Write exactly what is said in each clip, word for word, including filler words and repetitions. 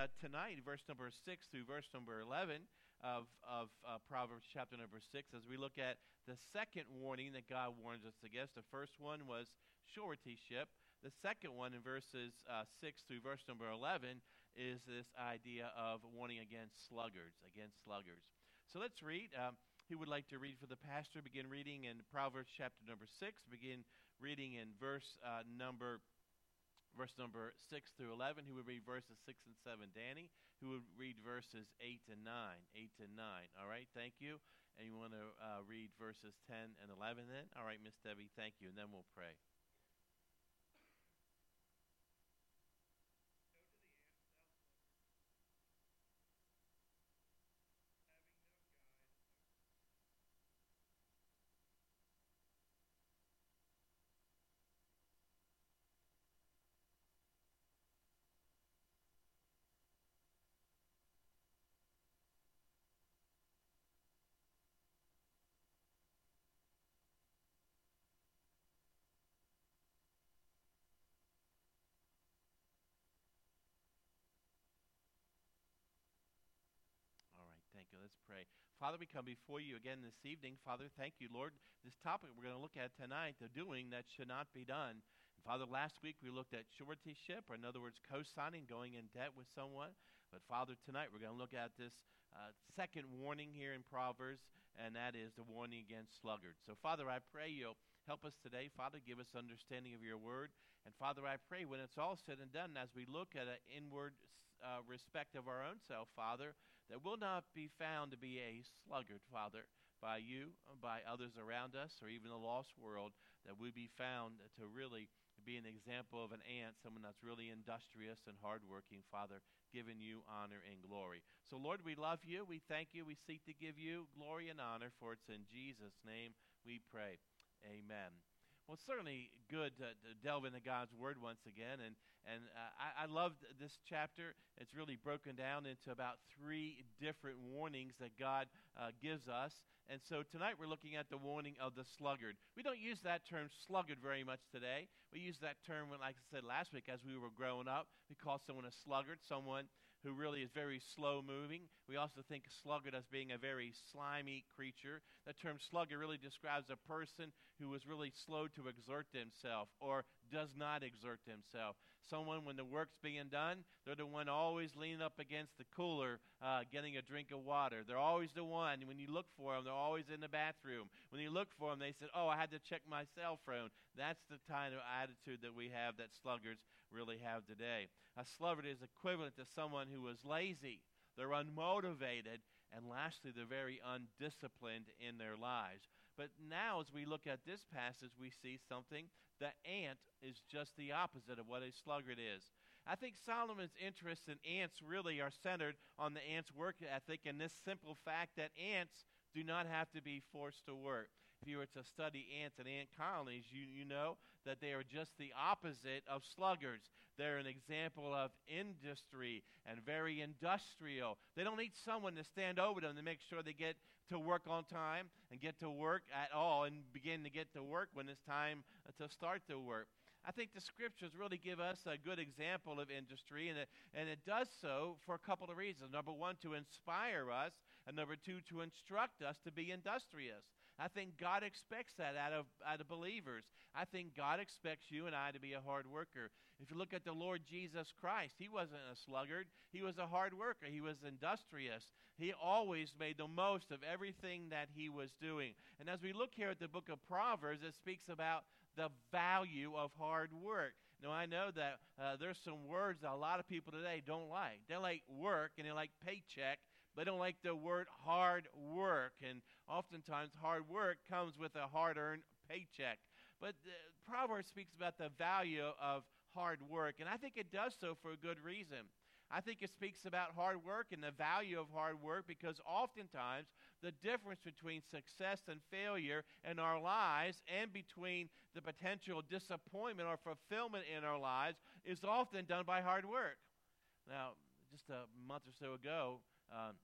uh, tonight, verse number six through verse number eleven of, of uh, Proverbs chapter number six, as we look at the second warning that God warns us against. The first one was suretyship. The second one in verses uh, six through verse number eleven is this idea of warning against sluggards, against sluggards. So let's read. Um, who would like to read for the pastor? Begin reading in Proverbs chapter number six. Begin reading in verse uh, number verse number six through eleven. Who would read verses six and seven? Danny. Who would read verses eight and nine? eight and nine. All right, thank you. And you want to uh, read verses ten and eleven then? All right, Miss Debbie, thank you. And then we'll pray. All right, thank you. Let's pray. Father, we come before you again this evening. Father, thank you, Lord. This topic we're going to look at tonight, the doing that should not be done. And Father, last week we looked at suretyship, or in other words, co-signing, going in debt with someone. But Father, tonight we're going to look at this uh, second warning here in Proverbs, and that is the warning against sluggards. So Father, I pray you'll help us today. Father, give us understanding of your word. And Father, I pray when it's all said and done, as we look at an inward uh, respect of our own self, Father, that will not be found to be a sluggard, Father, by you, by others around us, or even the lost world, that we be found to really be an example of an ant, someone that's really industrious and hardworking, Father, giving you honor and glory. So, Lord, we love you. We thank you. We seek to give you glory and honor, for it's in Jesus' name we pray. Amen. Well, it's certainly good to, to delve into God's Word once again, and, and uh, I, I loved this chapter. It's really broken down into about three different warnings that God uh, gives us, and so tonight we're looking at the warning of the sluggard. We don't use that term sluggard very much today. We use that term, like I said last week, as we were growing up. We call someone a sluggard, someone who really is very slow-moving. We also think sluggard as being a very slimy creature. The term sluggard really describes a person who is really slow to exert himself or does not exert himself. Someone, when the work's being done, they're the one always leaning up against the cooler, uh, getting a drink of water. They're always the one. When you look for them, they're always in the bathroom. When you look for them, they said, oh, I had to check my cell phone. That's the kind of attitude that we have, that sluggards really have today. A sluggard is equivalent to someone who is lazy. They're unmotivated. And lastly, they're very undisciplined in their lives. But now, as we look at this passage, we see something. The ant is just the opposite of what a sluggard is. I think Solomon's interests in ants really are centered on the ant's work ethic and this simple fact that ants do not have to be forced to work. If you were to study ants and ant colonies, you, you know that they are just the opposite of sluggards. They're an example of industry and very industrial. They don't need someone to stand over them to make sure they get to work on time and get to work at all and begin to get to work when it's time to start to work. I think the scriptures really give us a good example of industry, and it, and it does so for a couple of reasons. Number one, to inspire us, and number two, to instruct us to be industrious. I think God expects that out of, out of believers. I think God expects you and I to be a hard worker. If you look at the Lord Jesus Christ, he wasn't a sluggard. He was a hard worker. He was industrious. He always made the most of everything that he was doing. And as we look here at the book of Proverbs, it speaks about the value of hard work. Now, I know that uh, there's some words that a lot of people today don't like. They like work and they like paycheck. They don't like the word hard work. And oftentimes hard work comes with a hard-earned paycheck. But uh, Proverbs speaks about the value of hard work, and I think it does so for a good reason. I think it speaks about hard work and the value of hard work because oftentimes the difference between success and failure in our lives and between the potential disappointment or fulfillment in our lives is often done by hard work. Now, just a month or so ago, um,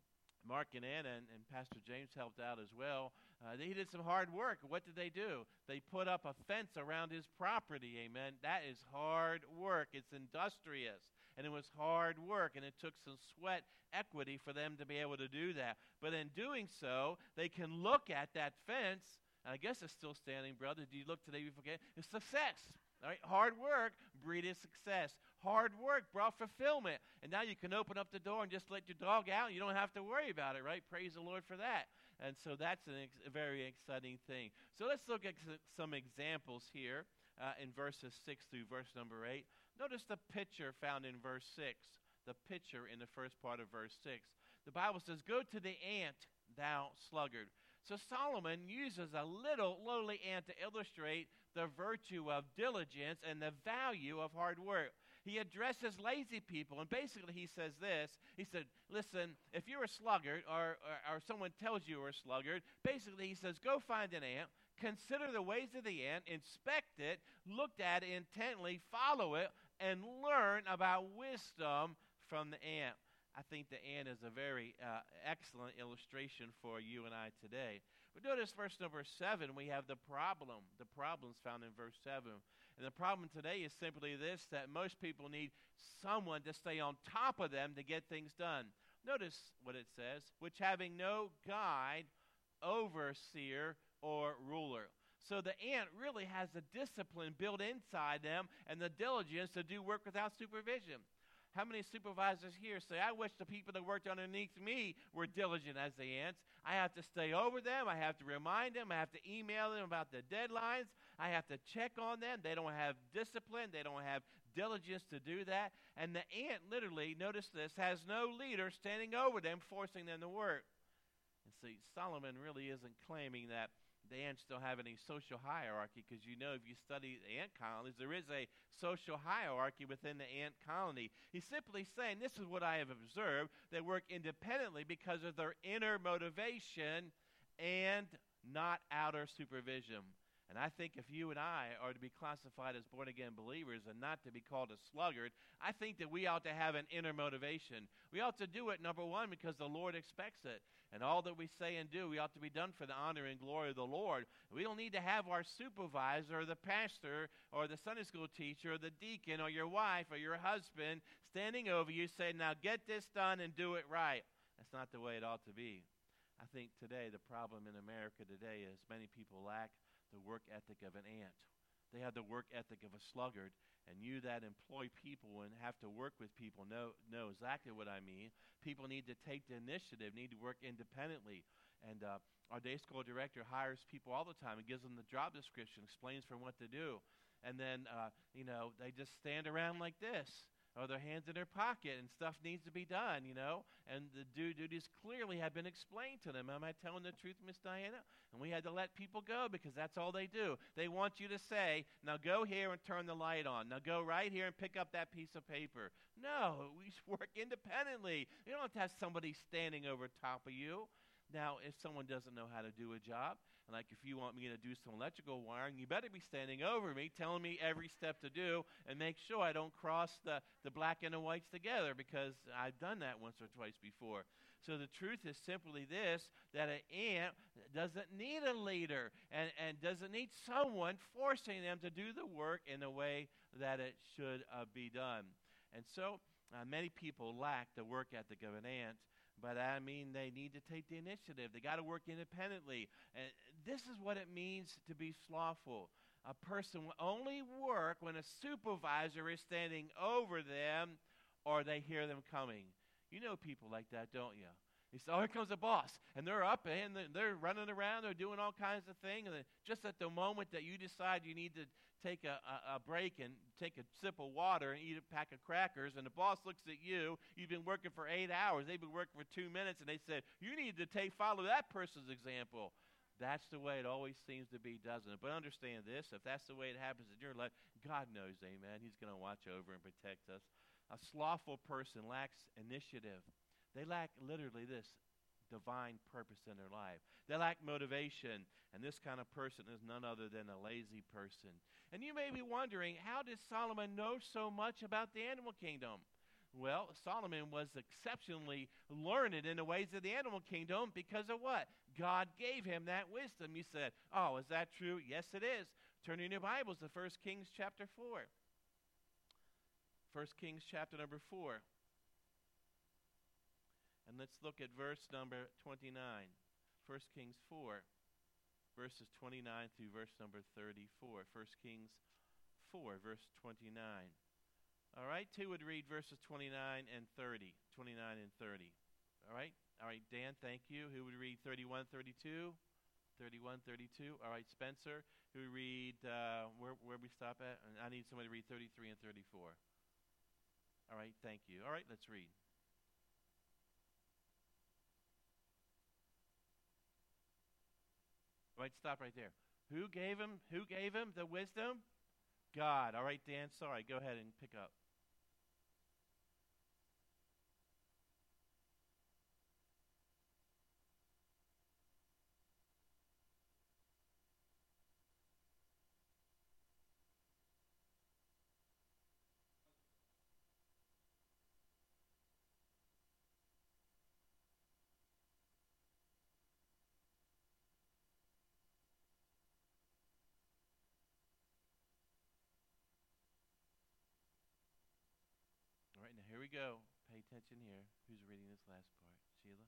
Mark and Anna and, and Pastor James helped out as well. Uh, they did some hard work. What did they do? They put up a fence around his property, amen. That is hard work. It's industrious. and it was hard work, and it took some sweat equity for them to be able to do that. But in doing so, they can look at that fence, and I guess it's still standing, brother. Do you look today, you forget? It's success. All right? Hard work breeded success. Hard work brought fulfillment. And now you can open up the door and just let your dog out. You don't have to worry about it, right? Praise the Lord for that. And so that's an ex- a very exciting thing. So let's look at s- some examples here uh, in verses six through verse number eight. Notice the picture found in verse six, the picture in the first part of verse six. The Bible says, "Go to the ant, thou sluggard." So Solomon uses a little lowly ant to illustrate the virtue of diligence and the value of hard work. He addresses lazy people, and basically he says this. He said, listen, if you're a sluggard or, or, or someone tells you you're a sluggard, basically he says, go find an ant, consider the ways of the ant, inspect it, look at it intently, follow it, and learn about wisdom from the ant. I think the ant is a very uh, excellent illustration for you and I today. But notice verse number seven, we have the problem. The problem's found in verse seven. And the problem today is simply this, that most people need someone to stay on top of them to get things done. Notice what it says, which having no guide, overseer, or ruler. So the ant really has the discipline built inside them and the diligence to do work without supervision. How many supervisors here say, I wish the people that worked underneath me were diligent as the ants. I have to stay over them. I have to remind them. I have to email them about the deadlines. I have to check on them. They don't have discipline. They don't have diligence to do that. And the ant literally, notice this, has no leader standing over them, forcing them to work. And see, Solomon really isn't claiming that the ants don't have any social hierarchy, because you know if you study the ant colonies, there is a social hierarchy within the ant colony. He's simply saying, this is what I have observed. They work independently because of their inner motivation and not outer supervision. And I think if you and I are to be classified as born-again believers and not to be called a sluggard, I think that we ought to have an inner motivation. We ought to do it, number one, because the Lord expects it. And all that we say and do, we ought to be done for the honor and glory of the Lord. We don't need to have our supervisor or the pastor or the Sunday school teacher or the deacon or your wife or your husband standing over you saying, now get this done and do it right. That's not the way it ought to be. I think today the problem in America today is many people lack the work ethic of an ant. They have the work ethic of a sluggard. And you that employ people and have to work with people know, know exactly what I mean. People need to take the initiative, need to work independently. And uh, our day school director hires people all the time and gives them the job description, explains for them what to do. And then, uh, you know, they just stand around like this, or their hands in their pocket, and stuff needs to be done, you know. And the due duties clearly have been explained to them. Am I telling the truth, Miss Diana? And we had to let people go because that's all they do. They want you to say, now go here and turn the light on. Now go right here and pick up that piece of paper. No, we work independently. You don't have to have somebody standing over top of you. Now, if someone doesn't know how to do a job, and like if you want me to do some electrical wiring, you better be standing over me, telling me every step to do, and make sure I don't cross the, the black and the whites together, because I've done that once or twice before. So the truth is simply this, that an ant doesn't need a leader and, and doesn't need someone forcing them to do the work in the way that it should uh, be done. And so uh, many people lack the work ethic of an ant. But I mean, they need to take the initiative. They got to work independently. And this is what it means to be slothful. A person will only work when a supervisor is standing over them or they hear them coming. You know people like that, don't you? You say, oh, here comes a boss. And they're up and they're running around. They're doing all kinds of things. And then just at the moment that you decide you need to take a, a, a break and take a sip of water and eat a pack of crackers, and the boss looks at you, you've been working for eight hours, they've been working for two minutes, and they said, you need to take follow that person's example. That's the way it always seems to be, doesn't it? But understand this, if that's the way it happens in your life, God knows, amen, he's going to watch over and protect us. A slothful person lacks initiative. They lack literally this, divine purpose in their life. They lack motivation, and this kind of person is none other than a lazy person. And you may be wondering, how did Solomon know so much about the animal kingdom? Well, Solomon was exceptionally learned in the ways of the animal kingdom because of what? God gave him that wisdom. You said, oh, is that true? Yes, it is. Turn in your Bibles to First Kings chapter four. First Kings chapter number four. And let's look at verse number twenty-nine. First Kings four, verses twenty-nine through verse number thirty-four. First Kings four, verse twenty-nine. All right, two would read verses twenty-nine and thirty. twenty-nine and thirty. All right? All right, Dan, thank you. Who would read thirty-one, thirty-two? thirty-one, thirty-two. All right, Spencer, who would read, uh, where where we stop at? I need somebody to read thirty-three and thirty-four. All right, thank you. All right, let's read. All right, stop right there. Who gave him, who gave him the wisdom? God. All right, Dan, sorry. Go ahead and pick up. All right, now here we go. Pay attention here. Who's reading this last part? Sheila?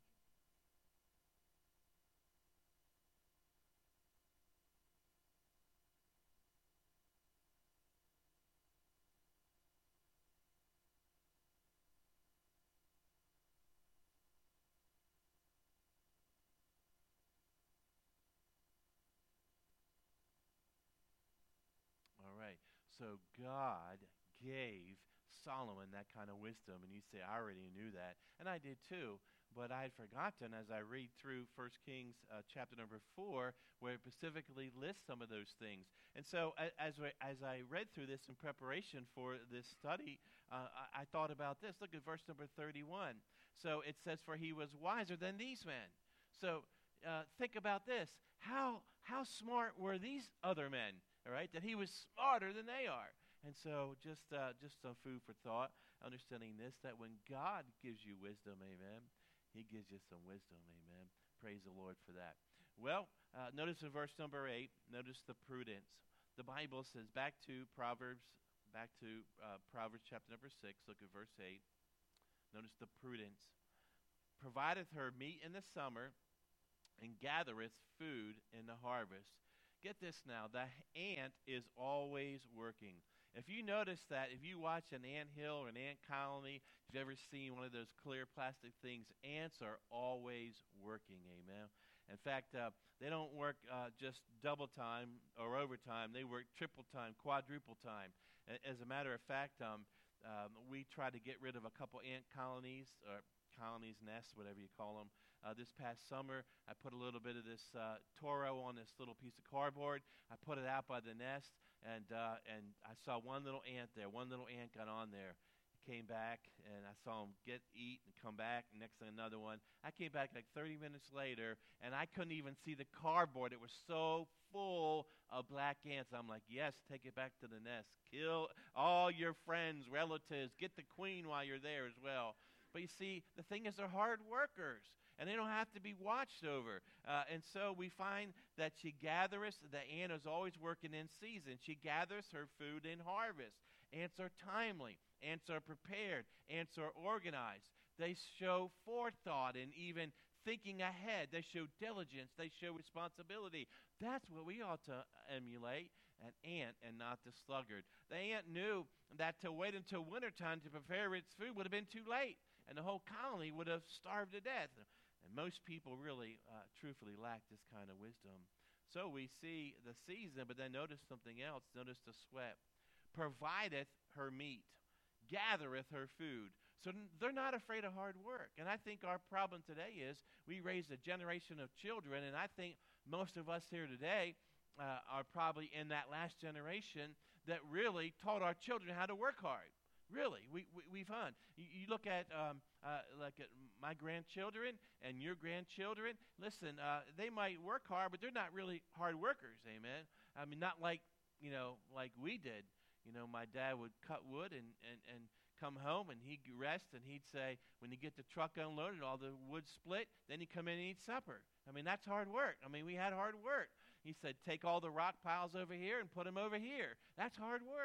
All right. So God gave Solomon that kind of wisdom, and you say, I already knew that, and I did too, but I had forgotten as I read through First Kings uh, chapter number four, where it specifically lists some of those things. And so a- as, we, as I read through this in preparation for this study, uh, I, I thought about this. Look at verse number thirty-one. So it says, for he was wiser than these men. So uh, think about this. How, how smart were these other men, all right, that he was smarter than they are? And so just uh, just some food for thought, understanding this, that when God gives you wisdom, amen, he gives you some wisdom, amen. Praise the Lord for that. Well, uh, notice in verse number eight, notice the prudence. The Bible says, back to Proverbs, back to uh, Proverbs chapter number six, look at verse eight. Notice the prudence. Provideth her meat in the summer, and gathereth food in the harvest. Get this now, the ant is always working. If you notice that, if you watch an ant hill or an ant colony, if you've ever seen one of those clear plastic things, ants are always working, amen. In fact, uh, they don't work uh, just double time or overtime. They work triple time, quadruple time. As a matter of fact, um, um, we tried to get rid of a couple ant colonies, or colonies, nests, whatever you call them. Uh, this past summer, I put a little bit of this uh, Toro on this little piece of cardboard. I put it out by the nest, and uh, and I saw one little ant there. One little ant got on there. Came back, and I saw him get, eat, and come back. And next thing, another one. I came back like thirty minutes later, and I couldn't even see the cardboard. It was so full of black ants. I'm like, yes, take it back to the nest. Kill all your friends, relatives. Get the queen while you're there as well. But you see, the thing is, they're hard workers, and they don't have to be watched over. Uh, and so we find that she gathereth, the ant is always working in season. She gathers her food in harvest. Ants are timely. Ants are prepared. Ants are organized. They show forethought and even thinking ahead. They show diligence. They show responsibility. That's what we ought to emulate, an ant and not the sluggard. The ant knew that to wait until wintertime to prepare its food would have been too late, and the whole colony would have starved to death. And most people really, uh, truthfully, lack this kind of wisdom. So we see the season, but then notice something else. Notice the sweat. Provideth her meat, gathereth her food. So n- they're not afraid of hard work. And I think our problem today is we raised a generation of children, and I think most of us here today uh, are probably in that last generation that really taught our children how to work hard. Really, we, we, we've done. You, you look at um, uh, like at my grandchildren and your grandchildren. Listen, uh, they might work hard, but they're not really hard workers, amen? I mean, not like, you know, like we did. You know, my dad would cut wood and, and, and come home, and he'd rest, and he'd say, when you get the truck unloaded, all the wood split, then he'd come in and eat supper. I mean, that's hard work. I mean, we had hard work. He said, take all the rock piles over here and put them over here. That's hard work.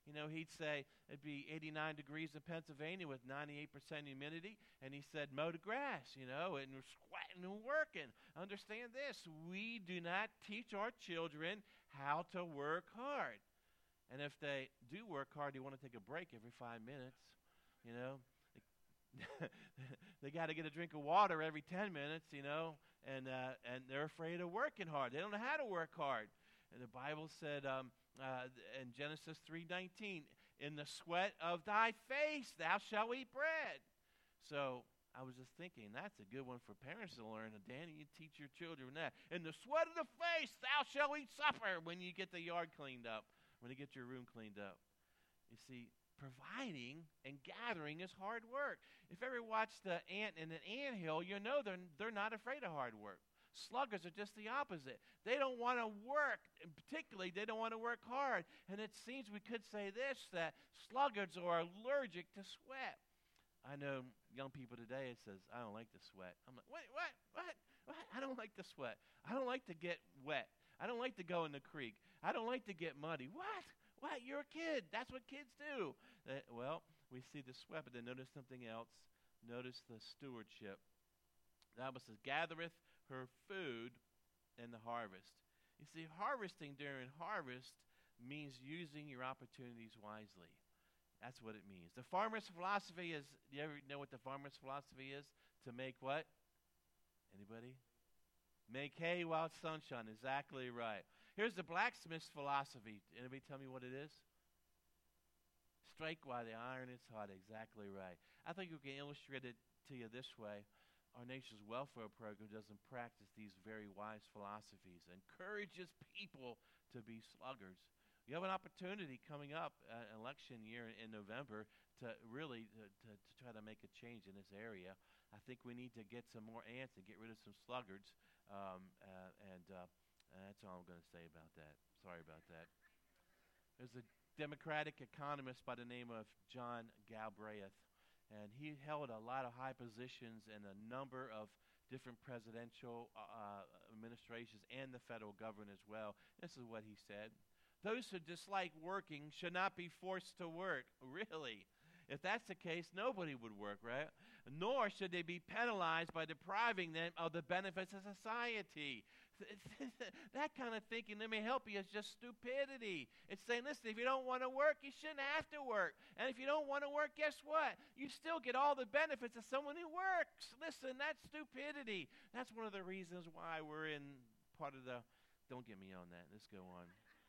You know, he'd say it'd be eighty-nine degrees in Pennsylvania with ninety-eight percent humidity, and he said, mow the grass, you know, and we're sweating and working. Understand this, we do not teach our children how to work hard. And if they do work hard, they want to take a break every five minutes, you know. They got to get a drink of water every ten minutes, you know, and uh, and they're afraid of working hard. They don't know how to work hard. And the Bible said um, uh, in Genesis three nineteen, in the sweat of thy face thou shalt eat bread. So I was just thinking, that's a good one for parents to learn. Danny, you teach your children that. In the sweat of the face thou shalt eat supper, when you get the yard cleaned up, when you get your room cleaned up. You see, providing and gathering is hard work. If you ever watched the ant in an anthill, you know they're, they're not afraid of hard work. Sluggards are just the opposite. They don't want to work, and particularly they don't want to work hard. And it seems we could say this, that sluggards are allergic to sweat. I know young people today, it says, I don't like to sweat. I'm like, wait, what, what, what? I don't like to sweat. I don't like to get wet. I don't like to go in the creek. I don't like to get muddy. What? What? You're a kid. That's what kids do. Uh, well, we see the sweat, but then notice something else. Notice the stewardship. The Bible says, gathereth her food in the harvest. You see, harvesting during harvest means using your opportunities wisely. That's what it means. The farmer's philosophy is, do you ever know what the farmer's philosophy is? To make what? Anybody? Make hay while it's sunshine. Exactly right. Here's the blacksmith's philosophy. Anybody tell me what it is? Strike while the iron is hot. Exactly right. I think we can illustrate it to you this way. Our nation's welfare program doesn't practice these very wise philosophies, encourages people to be sluggards. You have an opportunity coming up, uh, election year in, in November, to really uh, to, to try to make a change in this area. I think we need to get some more ants and get rid of some sluggards, um, uh, and uh, that's all I'm going to say about that. Sorry about that. There's a Democratic economist by the name of John Galbraith, and he held a lot of high positions in a number of different presidential uh, administrations and the federal government as well. This is what he said. Those who dislike working should not be forced to work. Really? If that's the case, nobody would work, right? Nor should they be penalized by depriving them of the benefits of society. That kind of thinking, let me help you, is just stupidity. It's saying, listen, if you don't want to work, you shouldn't have to work. And if you don't want to work, guess what? You still get all the benefits of someone who works. Listen, that's stupidity. That's one of the reasons why we're in part of the, don't get me on that. Let's go on.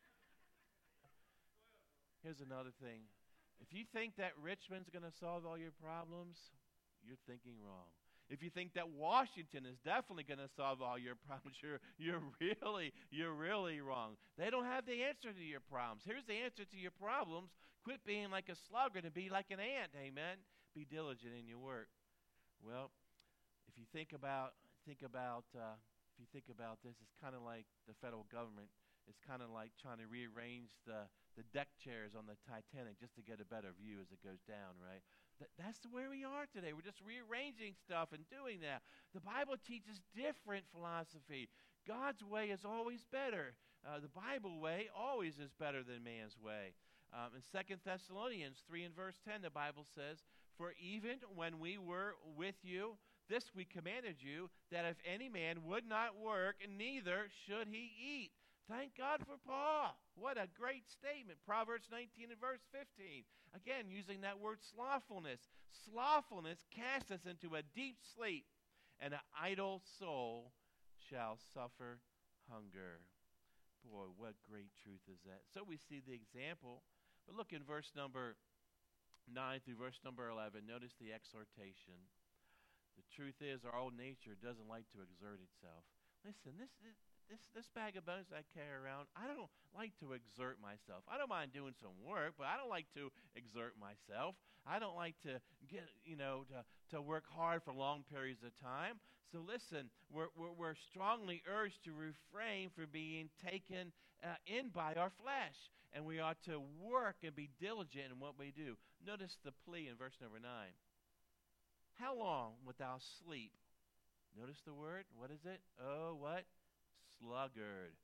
Here's another thing. If you think that Richmond's going to solve all your problems, you're thinking wrong. If you think that Washington is definitely going to solve all your problems, you're, you're really, you're really wrong. They don't have the answer to your problems. Here's the answer to your problems. Quit being like a sluggard and be like an ant, amen? Be diligent in your work. Well, if you think about, think about, uh, if you think about this, it's kind of like the federal government. It's kind of like trying to rearrange the, the deck chairs on the Titanic just to get a better view as it goes down, right? Th- that's where we are today. We're just rearranging stuff and doing that. The Bible teaches different philosophy. God's way is always better. Uh, the Bible way always is better than man's way. Um, in Second Thessalonians three and verse ten, the Bible says, for even when we were with you, this we commanded you, that if any man would not work, neither should he eat. Thank God for Paul. What a great statement. Proverbs nineteen and verse fifteen. Again, using that word slothfulness. Slothfulness casts us into a deep sleep, and an idle soul shall suffer hunger. Boy, what great truth is that. So we see the example. But look in verse number nine through verse number eleven. Notice the exhortation. The truth is, our old nature doesn't like to exert itself. Listen, this is... This this bag of bones I carry around, I don't like to exert myself. I don't mind doing some work, but I don't like to exert myself. I don't like to get, you know, to, to work hard for long periods of time. So listen, we're, we're, we're strongly urged to refrain from being taken uh, in by our flesh. And we ought to work and be diligent in what we do. Notice the plea in verse number nine. How long wilt thou sleep? Notice the word. What is it? Oh, what? Sluggard.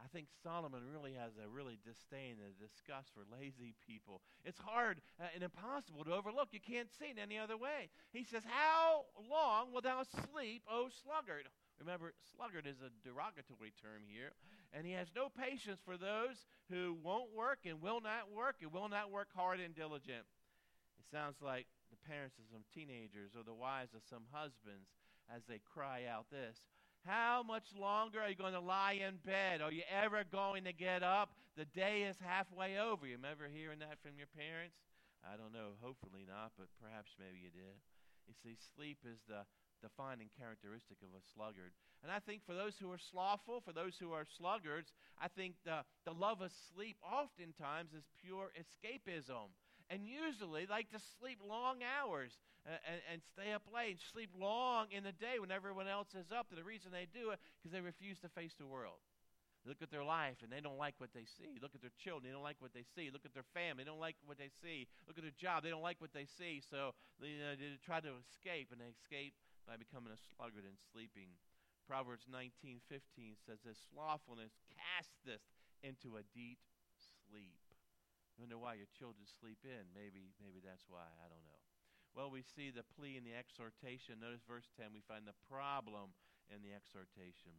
I think Solomon really has a really disdain and a disgust for lazy people. It's hard uh, and impossible to overlook. You can't see it any other way. He says, how long wilt thou sleep, O sluggard? Remember, sluggard is a derogatory term here. And he has no patience for those who won't work and will not work and will not work hard and diligent. It sounds like the parents of some teenagers or the wives of some husbands as they cry out this. How much longer are you going to lie in bed? Are you ever going to get up? The day is halfway over. You remember hearing that from your parents? I don't know. Hopefully not, but perhaps maybe you did. You see, sleep is the defining characteristic of a sluggard. And I think for those who are slothful, for those who are sluggards, I think the, the love of sleep oftentimes is pure escapism. And usually like to sleep long hours uh, and, and stay up late and sleep long in the day when everyone else is up. And the reason they do it because they refuse to face the world. They look at their life and they don't like what they see. Look at their children, they don't like what they see. Look at their family, they don't like what they see. Look at their job, they don't like what they see. So they, you know, they try to escape, and they escape by becoming a sluggard and sleeping. Proverbs nineteen fifteen says this, slothfulness casteth into a deep sleep. I wonder why your children sleep in. Maybe maybe that's why. I don't know. Well, we see the plea and the exhortation. Notice verse ten. We find the problem in the exhortation.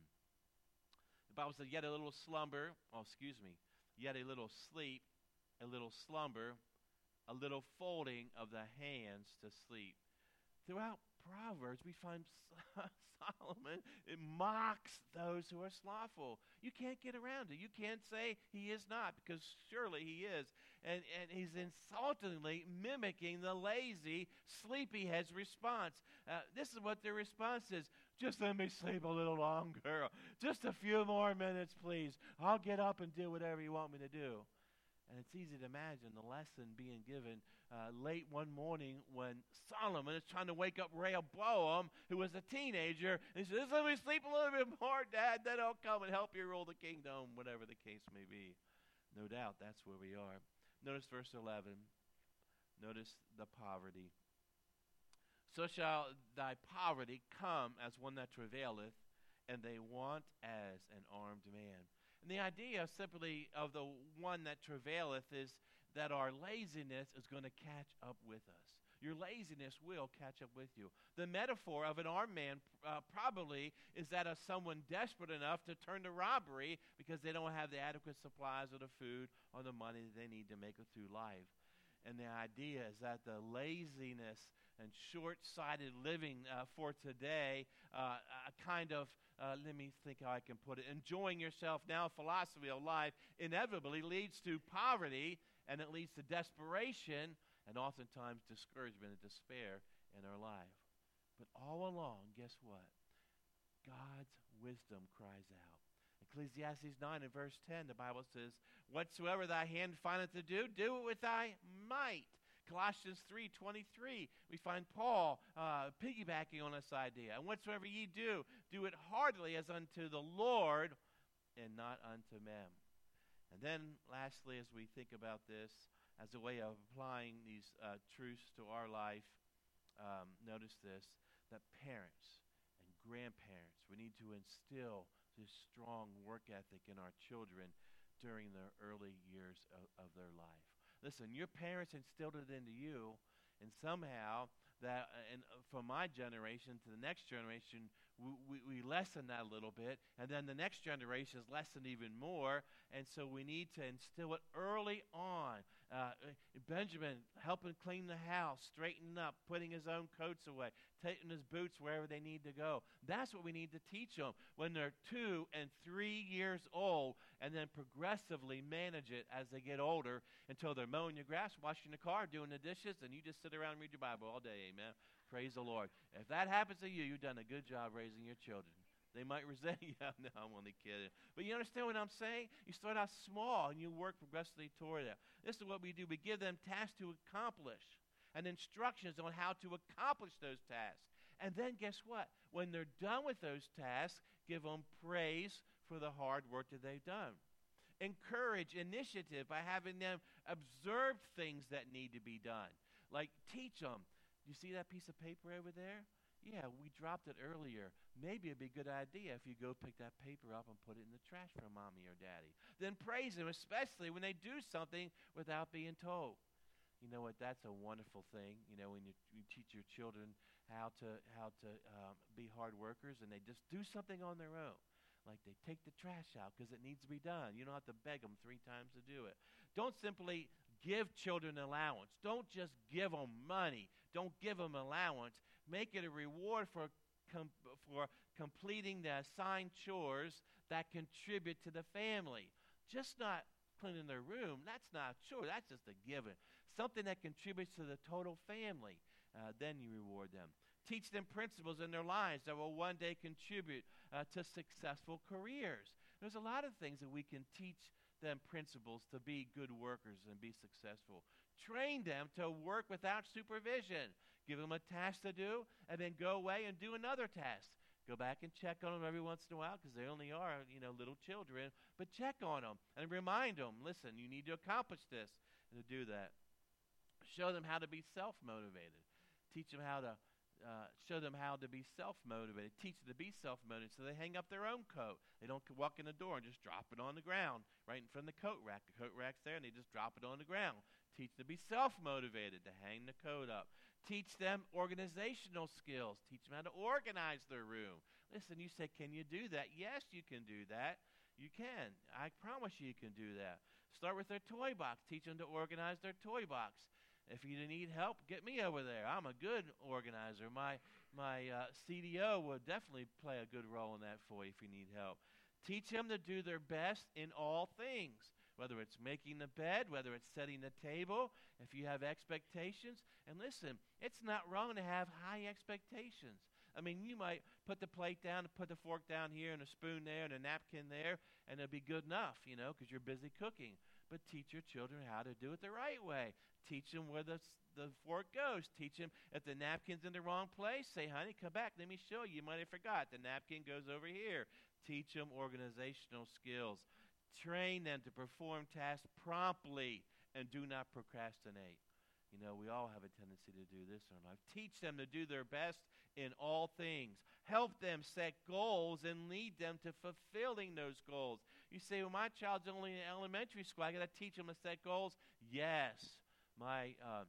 The Bible says, yet a little slumber, oh, excuse me, yet a little sleep, a little slumber, a little folding of the hands to sleep. Throughout Proverbs, we find Solomon, it mocks those who are slothful. You can't get around it. You can't say he is not, because surely he is. And, and he's insultingly mimicking the lazy, sleepyhead's response. Uh, this is what their response is. Just let me sleep a little longer. Just a few more minutes, please. I'll get up and do whatever you want me to do. And it's easy to imagine the lesson being given uh, late one morning when Solomon is trying to wake up Rehoboam, who was a teenager. And he says, let me sleep a little bit more, Dad. Then I'll come and help you rule the kingdom, whatever the case may be. No doubt that's where we are. Notice verse eleven. Notice the poverty. So shall thy poverty come as one that travaileth, and they want as an armed man. And the idea simply of the one that travaileth is that our laziness is going to catch up with us. Your laziness will catch up with you. The metaphor of an armed man uh, probably is that of someone desperate enough to turn to robbery because they don't have the adequate supplies of the food or the money that they need to make it through life. And the idea is that the laziness and short-sighted living uh, for today, uh, a kind of, uh, let me think how I can put it, enjoying yourself now philosophy of life inevitably leads to poverty, and it leads to desperation and oftentimes discouragement and despair in our life. But all along, guess what? God's wisdom cries out. Ecclesiastes nine and verse ten, the Bible says, whatsoever thy hand findeth to do, do it with thy might. Colossians three twenty-three, we find Paul uh, piggybacking on this idea. And whatsoever ye do, do it heartily as unto the Lord and not unto men. And then lastly, as we think about this as a way of applying these uh, truths to our life, um, notice this, that parents and grandparents, we need to instill this strong work ethic in our children during the early years of, of their life. Listen, your parents instilled it into you, and somehow that, uh, and uh, from my generation to the next generation, we, we, we lessen that a little bit, and then the next generation is lessened even more, and so we need to instill it early on. Uh, Benjamin helping clean the house, straightening up, putting his own coats away, taking his boots wherever they need to go. That's what we need to teach them when they're two and three years old, and then progressively manage it as they get older until they're mowing your grass, washing the car, doing the dishes, and you just sit around and read your Bible all day. Amen. Praise the Lord. If that happens to you, you've done a good job raising your children. They might resent you. No, I'm only kidding. But you understand what I'm saying? You start out small and you work progressively toward it. This is what we do. We give them tasks to accomplish and instructions on how to accomplish those tasks. And then guess what? When they're done with those tasks, give them praise for the hard work that they've done. Encourage initiative by having them observe things that need to be done. Like teach them. You see that piece of paper over there? Yeah, we dropped it earlier. Maybe it'd be a good idea if you go pick that paper up and put it in the trash for mommy or daddy. Then praise them, especially when they do something without being told. You know what? That's a wonderful thing. You know, when you, you teach your children how to how to um, be hard workers, and they just do something on their own, like they take the trash out because it needs to be done. You don't have to beg them three times to do it. Don't simply give children allowance. Don't just give them money. Don't give them allowance. Make it a reward for com- for completing the assigned chores that contribute to the family. Just not cleaning their room. That's not a chore. That's just a given. Something that contributes to the total family. Uh, then you reward them. Teach them principles in their lives that will one day contribute uh, to successful careers. There's a lot of things that we can teach them principles to be good workers and be successful. Train them to work without supervision. Give them a task to do, and then go away and do another task. Go back and check on them every once in a while because they only are, you know, little children. But check on them and remind them, listen, you need to accomplish this. And to do that, show them how to be self-motivated. Teach them how to uh, show them how to be self-motivated. Teach them to be self-motivated so they hang up their own coat. They don't walk in the door and just drop it on the ground right in front of the coat rack. The coat rack's there, and they just drop it on the ground. Teach them to be self-motivated, to hang the coat up. Teach them organizational skills. Teach them how to organize their room. Listen, you say, can you do that? Yes, you can do that. You can. I promise you you can do that. Start with their toy box. Teach them to organize their toy box. If you need help, get me over there. I'm a good organizer. My my uh, C D O will definitely play a good role in that for you if you need help. Teach them to do their best in all things, whether it's making the bed, whether it's setting the table, if you have expectations. And listen, it's not wrong to have high expectations. I mean, you might put the plate down, put the fork down here, and a spoon there, and a napkin there, and it'll be good enough, you know, because you're busy cooking. But teach your children how to do it the right way. Teach them where the, the fork goes. Teach them if the napkin's in the wrong place, say, honey, come back. Let me show you. You might have forgot. The napkin goes over here. Teach them organizational skills. Train them to perform tasks promptly and do not procrastinate. You know, we all have a tendency to do this in our life. Teach them to do their best in all things. Help them set goals and lead them to fulfilling those goals. You say, well, my child's only in elementary school. I got to teach them to set goals. Yes. My, uh,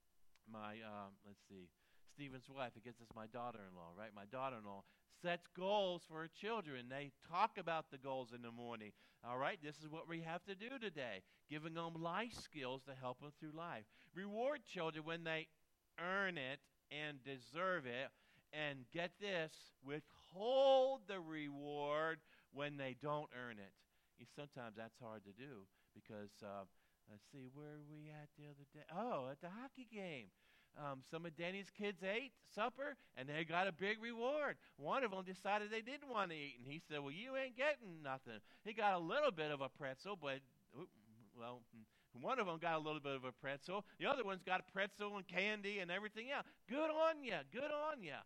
my uh, let's see, Stephen's wife, I guess it's my daughter-in-law, right? My daughter-in-law sets goals for her children. They talk about the goals in the morning. All right, this is what we have to do today, giving them life skills to help them through life. Reward children when they earn it and deserve it, and get this, withhold the reward when they don't earn it. You, sometimes that's hard to do because, uh, let's see, where were we at the other day? Oh, at the hockey game. Um, some of Danny's kids ate supper, and they got a big reward. One of them decided they didn't want to eat, and he said, well, you ain't getting nothing. He got a little bit of a pretzel, but, well, one of them got a little bit of a pretzel. The other one's got a pretzel and candy and everything else. Good on ya, good on ya.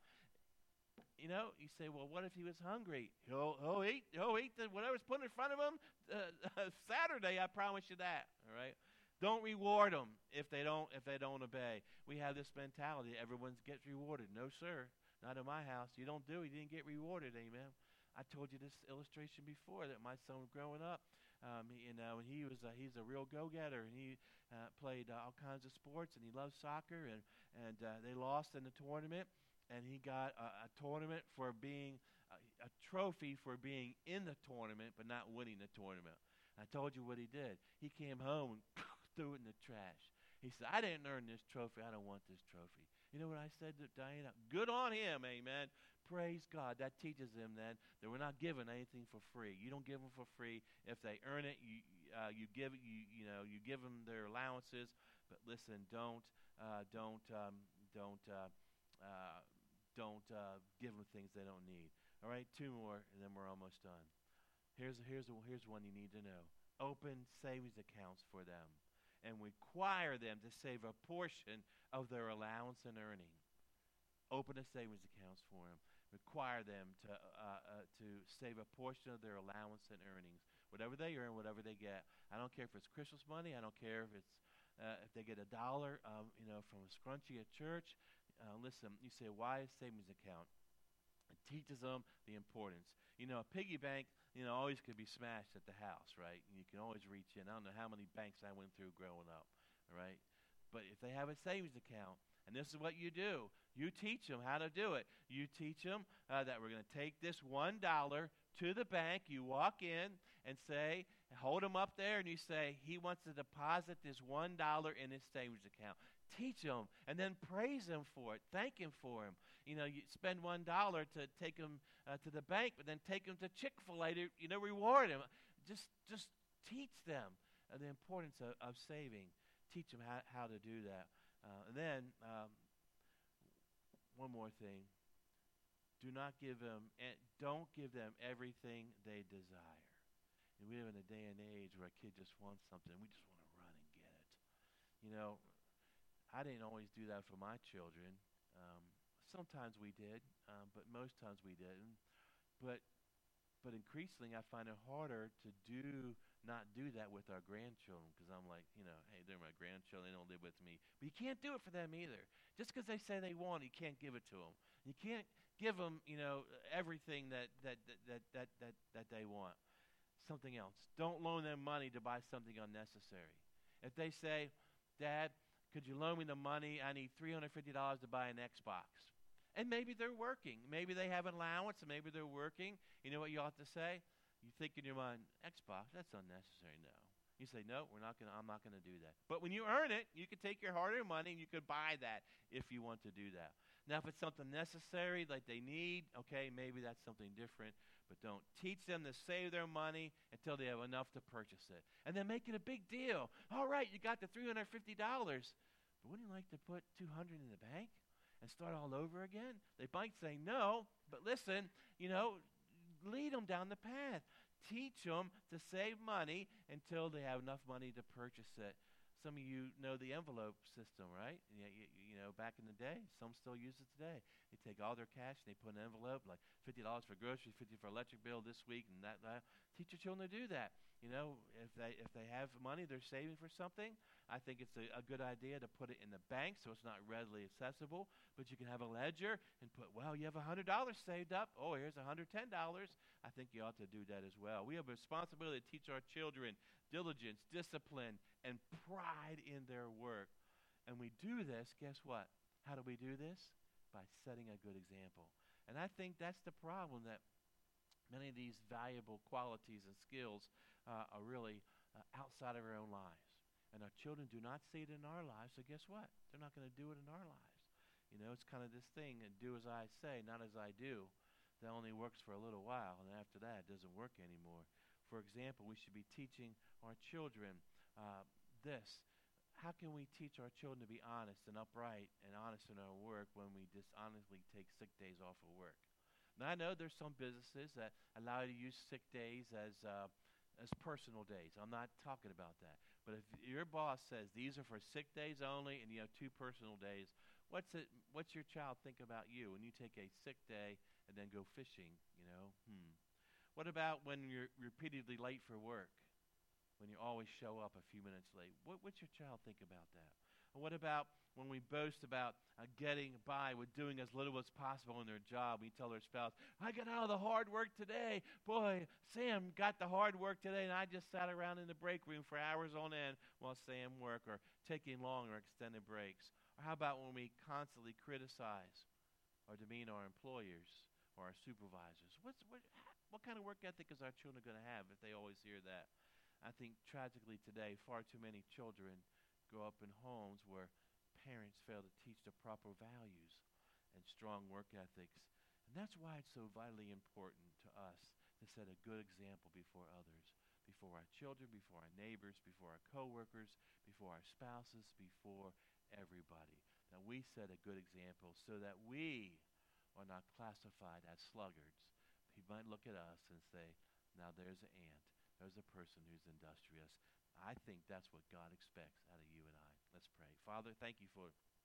You know, you say, well, what if he was hungry? He'll, he'll eat, he'll eat the, whatever's put in front of him uh, Saturday, I promise you that, all right? Don't reward them if they don't if they don't obey. We have this mentality, everyone gets rewarded. No, sir, not in my house. You don't do it, you didn't get rewarded, amen. I told you this illustration before that my son growing up, um, you know, he was a, he's a real go-getter, and he uh, played uh, all kinds of sports, and he loved soccer, and, and uh, they lost in the tournament. And he got a, a tournament for being, a, a trophy for being in the tournament, but not winning the tournament. I told you what he did. He came home and threw it in the trash. He said, I didn't earn this trophy. I don't want this trophy. You know what I said to Diana? Good on him, amen. Praise God. That teaches them then that we're not giving anything for free. You don't give them for free. If they earn it, you uh, you give it. You you know you give them their allowances. But listen, don't uh, don't um, don't. Uh, uh, Don't uh, give them things they don't need. All right, two more, and then we're almost done. Here's here's here's one you need to know. Open savings accounts for them, and require them to save a portion of their allowance and earning. Open a savings accounts for them. Require them to uh, uh, to save a portion of their allowance and earnings, whatever they earn, whatever they get. I don't care if it's Christmas money. I don't care if it's uh, if they get a dollar, um, you know, from a scrunchie at church. uh, listen, you say, why a savings account? It teaches them the importance. You know, a piggy bank, you know, always could be smashed at the house, right? And you can always reach in. I don't know how many banks I went through growing up, all right? But if they have a savings account, and this is what you do, you teach them how to do it. You teach them uh, that we're going to take this one dollar to the bank. You walk in and say, hold him up there, and you say, he wants to deposit this one dollar in his savings account. Teach him, and then praise him for it. Thank him for him. You know, you spend one dollar to take him uh, to the bank, but then take him to Chick-fil-A to, you know, reward him. Just, just teach them uh, the importance of, of saving. Teach them how, how to do that. Uh, and then, um, one more thing. Do not give them, eh, don't give them everything they desire. And we live in a day and age where a kid just wants something. We just want to run and get it. You know, I didn't always do that for my children. Um, sometimes we did, um, but most times we didn't. But but increasingly, I find it harder to do not do that with our grandchildren, because I'm like, you know, hey, they're my grandchildren. They don't live with me. But you can't do it for them either. Just because they say they want, you can't give it to them. You can't give them, you know, everything that that that that that that, that they want. Something else. Don't loan them money to buy something unnecessary. If they say, Dad, could you loan me the money? I need three hundred fifty dollars to buy an Xbox. And maybe they're working. Maybe they have an allowance, and maybe they're working. You know what you ought to say? You think in your mind, Xbox, that's unnecessary. No. You say, no, we're not gonna, I'm not going to do that. But when you earn it, you can take your hard-earned money, and you could buy that if you want to do that. Now, if it's something necessary, like they need, okay, maybe that's something different. But don't teach them to save their money until they have enough to purchase it. And then make it a big deal. All right, you got the three hundred fifty dollars. But wouldn't you like to put two hundred dollars in the bank and start all over again? They might say no, but listen, you know, lead them down the path. Teach them to save money until they have enough money to purchase it. Some of you know the envelope system, right? You, you, you know, back in the day, some still use it today. They take all their cash and they put an envelope, like fifty dollars for groceries, fifty dollars for electric bill this week, and that, that. Teach your children to do that. You know, if they if they have money they're saving for something, I think it's a, a good idea to put it in the bank so it's not readily accessible. But you can have a ledger and put, well, you have one hundred dollars saved up. Oh, here's one hundred ten dollars. I think you ought to do that as well. We have a responsibility to teach our children diligence, discipline, and pride in their work. And we do this, guess what? How do we do this? By setting a good example. And I think that's the problem, that many of these valuable qualities and skills uh, are really uh, outside of our own lives. And our children do not see it in our lives, so guess what? They're not going to do it in our lives. You know, it's kind of this thing, and do as I say, not as I do. That only works for a little while, and after that, it doesn't work anymore. For example, we should be teaching our children uh, this. How can we teach our children to be honest and upright and honest in our work when we dishonestly take sick days off of work? Now, I know there's some businesses that allow you to use sick days as uh, as personal days. I'm not talking about that. But if your boss says these are for sick days only and you have two personal days, what's it? What's your child think about you when you take a sick day and then go fishing? You know, hmm. What about when you're repeatedly late for work? When you always show up a few minutes late? What, what's your child think about that? And what about when we boast about uh, getting by with doing as little as possible in their job? We tell their spouse, I got out of the hard work today. Boy, Sam got the hard work today, and I just sat around in the break room for hours on end while Sam worked, or taking long or extended breaks. Or how about when we constantly criticize or demean our employers or our supervisors? What's, what, what kind of work ethic is our children going to have if they always hear that? I think tragically today, far too many children grow up in homes where parents fail to teach the proper values and strong work ethics. And that's why it's so vitally important to us to set a good example before others, before our children, before our neighbors, before our coworkers, before our spouses, before everybody. That we set a good example so that we are not classified as sluggards. People might look at us and say, now there's an ant. There's a person who's industrious. I think that's what God expects out of you and I. Let's pray. Father, thank you for